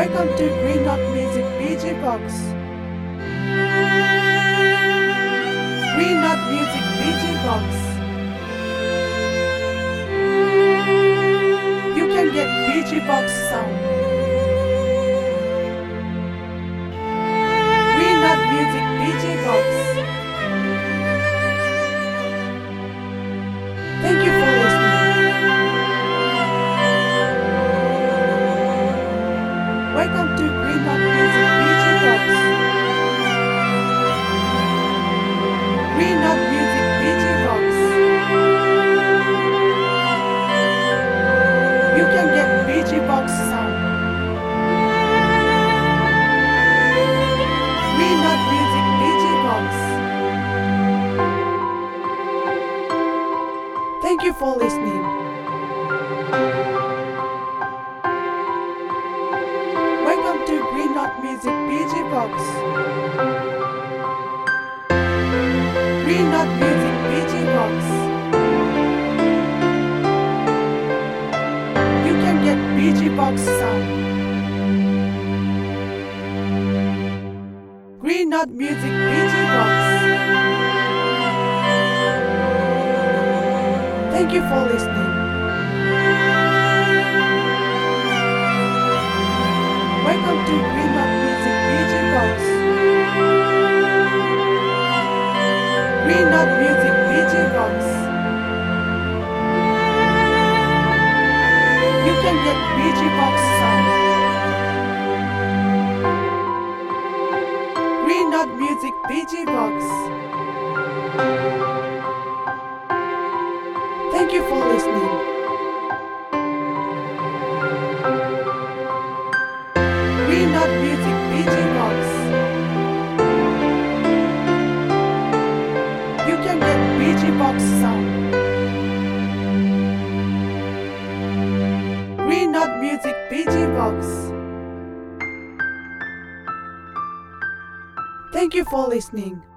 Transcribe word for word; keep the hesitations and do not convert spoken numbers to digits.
Welcome to Green Dot Music B G Box. Green Dot Music B G Box. You can get B G Box sound. Green Dot Music B G Box. Thank you for listening. Welcome to Green Dot Music B G Box. Green Dot Music B G Box. You can get B G Box sound. Green Dot Music B G Box. Thank you for listening. Welcome to Green Dot Music B G Box. Green Dot Music B G Box. You can get B G Box sound. Green Dot Music B G Box. Thank you for listening. Welcome to Green Dot Music B G Box. Green Dot Music B G Box. You can get B G Box sound. Green Dot Music B G Box. Thank you for listening. Green Dot Music B G Box. You can get B G Box sound. Green Dot Music B G Box. Thank you for listening.